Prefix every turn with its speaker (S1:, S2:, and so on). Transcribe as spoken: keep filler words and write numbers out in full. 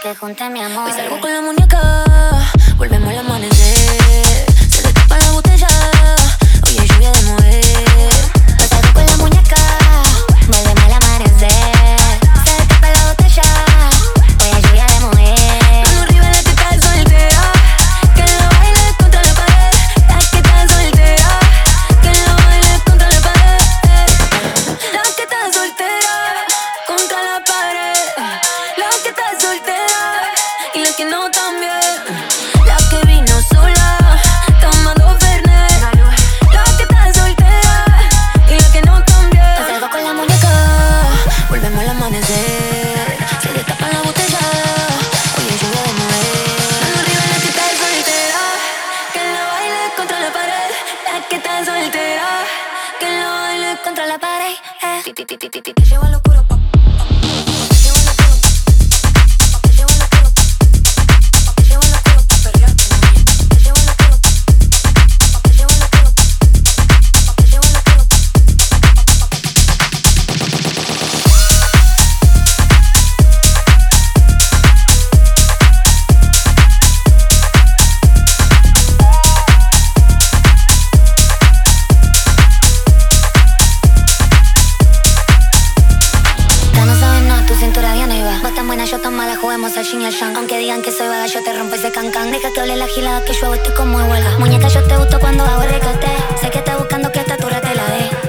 S1: que junte mi amor.
S2: Hoy salgo con la muñeca, volvemos al amanecer. Se destapa la botella, hoy hay lluvia de mover.
S1: Hoy salgo con la muñeca, volvemos al amanecer. Se destapa la botella, hoy hay lluvia de mover.
S2: Mano arriba la que está soltera, que lo baile contra la pared. La que está soltera, que lo baile contra la pared. La que está soltera, contra la pared. La que está soltera y la que no también. La que vino sola, tomando Fernet. La que está soltera y la que no también.
S1: Hoy salgo con la muñeca,
S2: Volvemos al amanecer. Se destapa la botella, hoy hay lluvia de mover. Mano arriba la que está soltera, que lo baile contra la pared. La que está soltera, que lo baile contra la pared. Eh. Ti, ti, ti, ti, ti, ti. Te llevo al oscuro, pa. Te llevo al oscuro, pa. Te llevo al oscuro, pa. Te llevo al oscuro, pa. Perrearte, mami. Te llevo al oscuro, pa. Te llevo al oscuro, pa. Te llevo al oscuro, pa.
S1: ya no sabes nada, tu cintura bien ahí va. Vos tan buena, yo tan mala, juguemos al yin y al yang. Aunque digan que soy vaga, yo te rompo ese cancán. Deja que hable la gilada, que yo hago estoy como de huelga. Muñeca, yo te gusto cuando hago el recate. Sé que estás buscando que esta turra te la dé.